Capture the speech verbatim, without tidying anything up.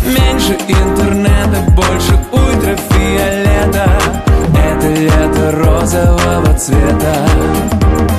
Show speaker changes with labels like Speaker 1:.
Speaker 1: Меньше интернета, больше ультрафиолета. Это лето розового цвета.